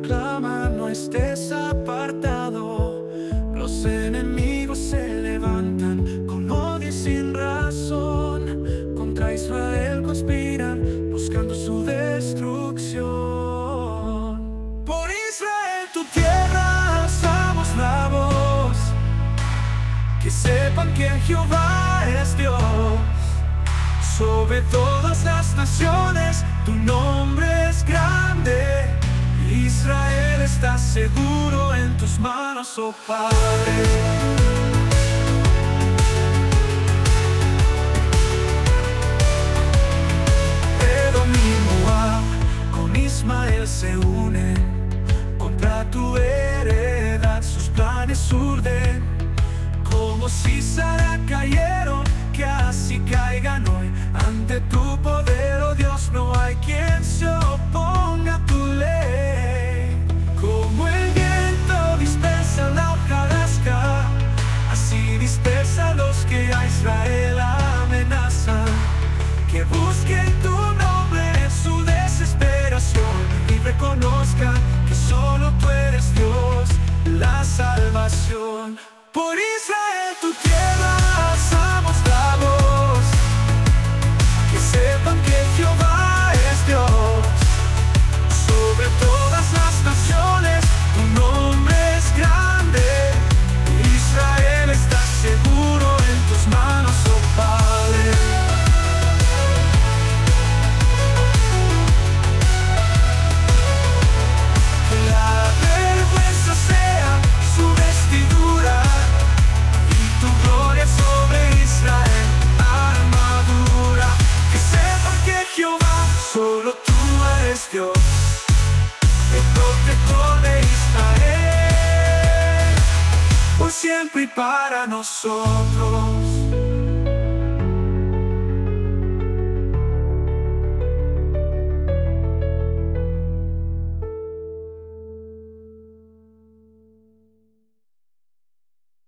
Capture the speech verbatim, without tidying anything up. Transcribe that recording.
clama, no estés apartado. Los enemigos se levantan con odio y sin razón. Contra Israel conspiran, buscando su destrucción. Por Israel, tu tierra, alzamos la voz. Que sepan que Jehová es Dios. Sobre todas las naciones, tu nombre es grande. Israel está seguro en tus manos, oh Padre. Edom y Moab con Ismael se unen. Contra tu heredad sus planes urden. Como Sisara cayeron, que así caigan hoy. Ante tu poder, oh Dios, no hay quien se oponga a tu ley. Como el viento dispersa la hojarasca, así dispersa a los que a Israel amenazan. Que busquen tu nombre en su desesperación y reconozcan que solo tú eres Dios, la salvación. Por Israel, tu tierra, alzamos la voz. Que sepan que Jehová es Dios. Sobre todas las naciones, tu nombre es grande. Israel está seguro en tus manos, oh Padre. Que la vergüenza sea su vestidura y tu gloria sobre Israel, armadura. Que sepan que Jehová, solo tú eres Dios, el protector de Israel, por siempre y para nosotros.